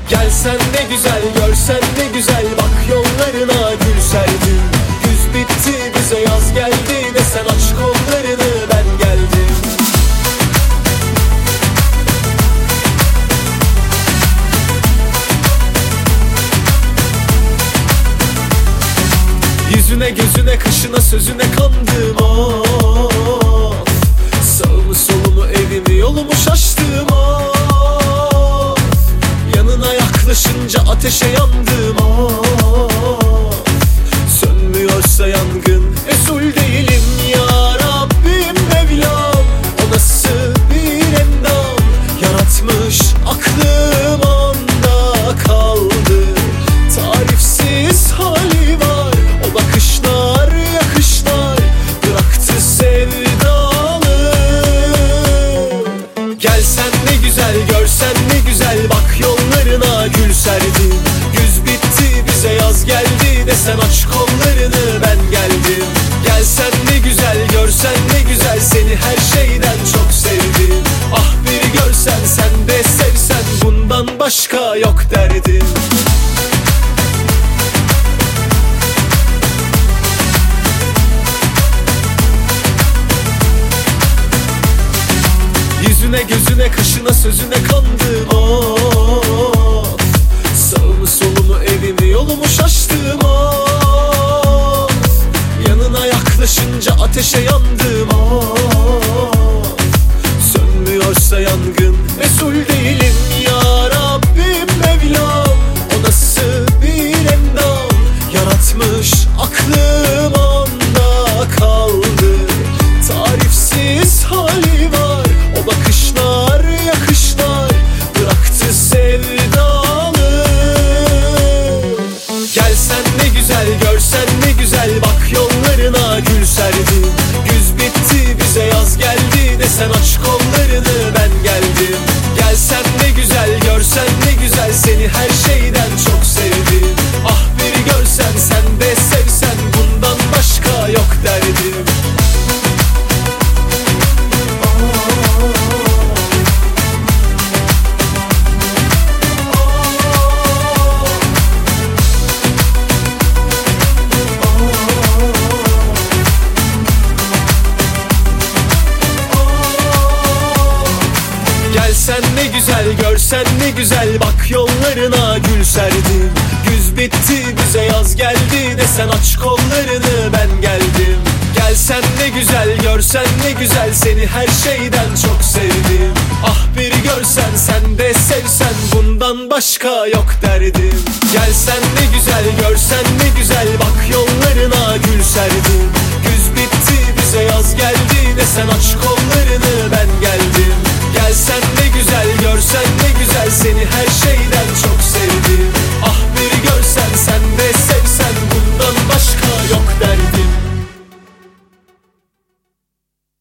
Gelsen ne güzel, görsen ne güzel, bak yollarına gül serdim. Güz bitti, bize yaz geldi, desen aç kollarını, ben geldim. Yüzüne gözüne kışına sözüne kandım of. Sağımı solumu evimi yolumu şaştım of. Yanına yaklaşınca ateşe yandım of. Sönmüyorsa yangın mesul değilim ya Rabbim Mevlam. O nasıl bir endam yaratmış aklım onda kaldı. Tarifsiz hali var, o bakışlar yakışlar bıraktı sevdalı. Gelsen ne güzel, görsen ne güzel, bak yollarına gül serdim. Güz bitti, bize yaz geldi, desen aç kollarını, ben geldim. Gelsen ne güzel, görsen ne güzel, seni her şeyden çok sevdim. Ah bir görsen, sen de sevsen, bundan başka yok derdim. Yüzüne gözüne kışına sözüne kandım of. Sağımı solumu evimi yolumu şaştım of. Yanına yaklaşınca ateşe yandım of. Sönmüyorsa yangın mesul değilim ya Rabbim Mevlam. O nasıl bir endam yaratmış aklım onda kaldı. Tarifsiz hali var, o bakışlar yakışlar bıraktı sevdalı. Gelsen ne güzel, görsen ne güzel, bak yollarına gül serdim. Güz bitti, bize yaz geldi, desen aç kollarını, ben geldim. Gelsen ne güzel, görsen ne güzel, seni her şeyden çok sevdim. Ah bir görsen, sen de sevsen, bundan başka yok derdim. Gelsen ne güzel, görsen ne güzel, bak yollarına gül serdim. Güz bitti, bize yaz geldi, desen aç kollarını, ben geldim. Gelsen ne güzel, görsen ne güzel, seni her şeyden çok sevdim. Ah bir görsen, sen de sevsen, bundan başka yok derdim. Gelsen ne güzel, görsen ne güzel, bak yollarına gül serdim. Güz bitti, bize yaz geldi, desen aç kollarını,